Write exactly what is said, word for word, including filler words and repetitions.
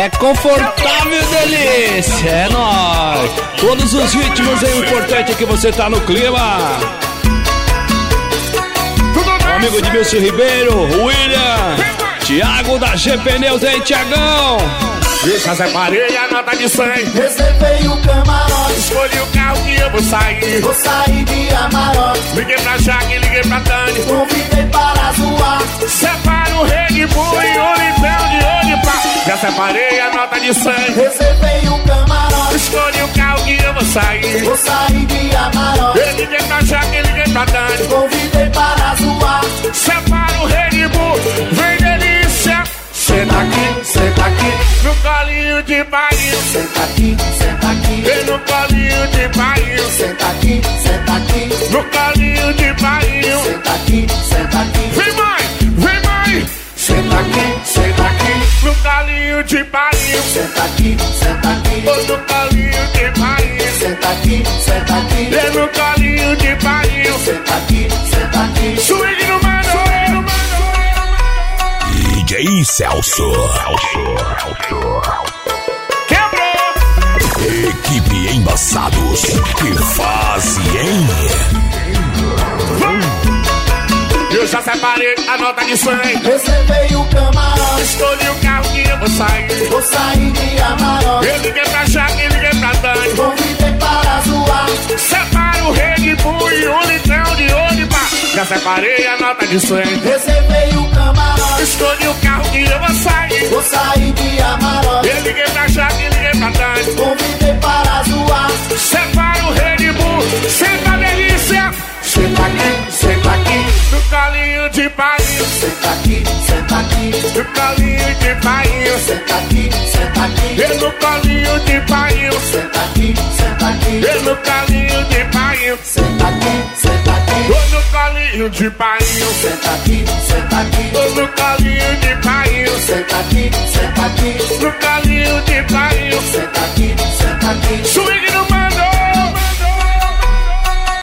É confortável e delícia, é nóis. Todos os ritmos, é importante que você tá no clima. O amigo de Milson Ribeiro, William, Thiago da G Pneus, hein, Thiagão? Já separei a nota de cem. Reservei o camarote. Escolhi o carro que eu vou sair. Vou sair de Amarok. Liguei pra Jaque, liguei pra Dani. Convidei para zoar. Separa o Red Bull e o litrão de olho pá. Já separei a nota de cem. Reservei o camarote. Escolhi o carro que eu vou sair. Vou sair de Amarok. Eu liguei pra Jaque, liguei pra Dani. Convidei para zoar. Separa o Red Bull, vem delícia. Senta aqui, senta aqui. No colinho de barril. Senta aqui, senta aqui. Vem no colinho de barril. Senta aqui, senta aqui. No colinho de barril. Senta aqui, senta aqui. Vem mãe, vem mãe. Senta aqui, senta aqui. No colinho de barril. Senta aqui, senta aqui. Ou no colinho de barril. Senta aqui, senta aqui. Vem no colinho de barril. Senta aqui, senta aqui. Swing no mano, swing no mano. D J Celso. Quebrou. Equipe Embaçados. Que fase, hein? Eu já separei a nota de cem. Reservei o camarote. Escolhi o carro que eu vou sair. Vou sair de Amarok. Eu liguei pra Jaque, liguei pra Dani. Convidei para zoar. Separa o Red Bull e o litrão de olho pá. Já separei a nota de cem. Reservei o camarote. Escolhi o carro que eu vou sair. Vou sair de Amarok. Eu liguei pra Jaque, liguei pra Dani. Convidei para zoar. Separa o Red Bull, senta a delícia. Senta aqui, senta aqui. No colinho de barril. Senta aqui, senta aqui. No colinho de barril. Senta aqui, senta aqui. E no colinho de barril. Senta aqui, senta aqui. E no colinho de barril. Senta aqui, senta aqui. Tô no colinho de barril. Senta aqui, senta aqui. Tô no colinho de barril. Senta aqui,